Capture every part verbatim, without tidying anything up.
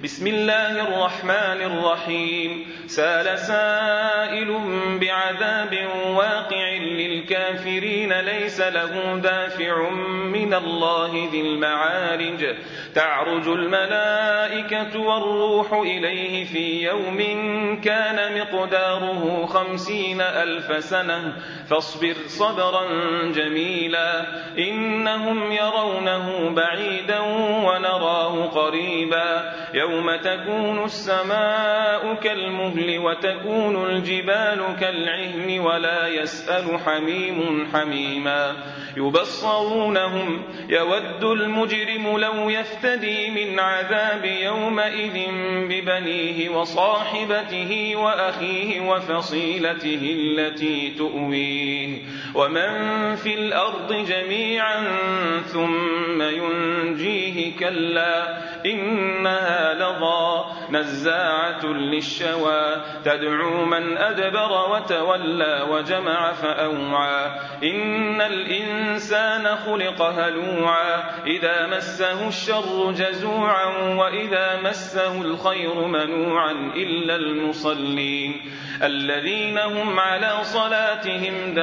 بسم الله الرحمن الرحيم سأل سائل بعذاب واقع للكافرين ليس له دافع من الله ذي المعارج تعرج الملائكة والروح إليه في يوم كان مقداره خمسين ألف سنة فاصبر صبرا جميلا إنهم يرونه بعيدا ونراه قريبا يوم تكون السماء كالمهل وتكون الجبال كالعهن ولا يسأل حميم حميما يبصرونهم يود المجرم لو يفتدي من عذاب يومئذ ببنيه وصاحبته وأخيه وفصيلته التي تؤويه ومن في الأرض جميعا ثم ينجيه كلا إنها لظى نزاعة للشوى تدعو من أدبر وتولى وجمع فأوعى إن الإنسان خلق هلوعا إذا مسه الشر جزوعا وإذا مسه الخير منوعا إلا المصلين الذين هم على صلاتهم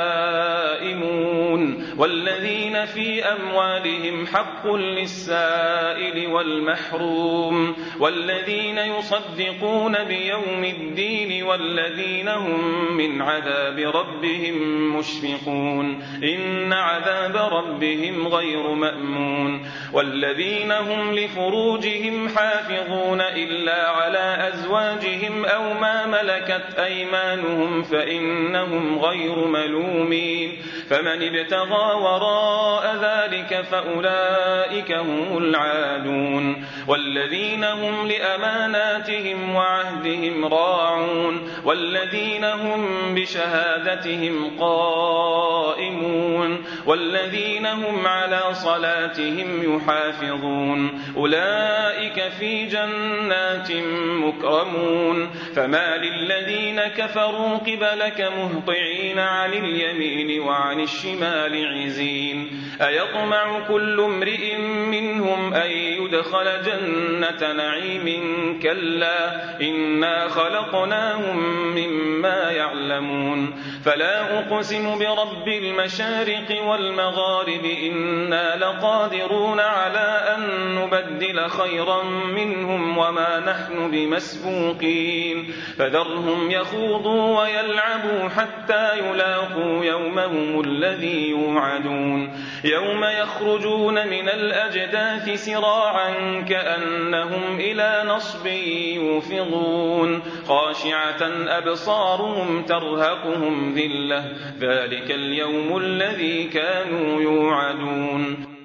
دائمون والذين في أموالهم حق للسائل والمحروم والذين يصدقون بيوم الدين والذين هم من عذاب ربهم مشفقون إن عذاب ربهم غير مأمون والذين هم لفروجهم حافظون إلا على أزواجهم أو ما ملكت أيمانهم فإنهم غير ملومين فمن ابتغى وراء ذلك فأولئك هم العادون والذين هم لأماناتهم وعهدهم راعون والذين هم بشهادتهم قائمون والذين هم على صلاتهم يحافظون أولئك في جنات مكرمون فما للذين كفروا قبلك مهطعين عن اليمين وعن الشمال عزين أيطمع كل امرئ منهم أن يدخل جنة نعيم كلا إنا خلقناهم مما يعلمون فلا أقسم برب المشارق والمغارب إنا لقادرون على أن نبدل خيرا منهم وما نحن بمسبوقين فذرهم يخوضوا ويلعبوا حتى يلاقوا يومهم الذي يوعدون يوم يخرجون من الأجداث سراعا كأنهم إلى نصب يوفضون خاشعة أبصارهم ترهقهم ذلة ذلك اليوم الذي كانوا يوعدون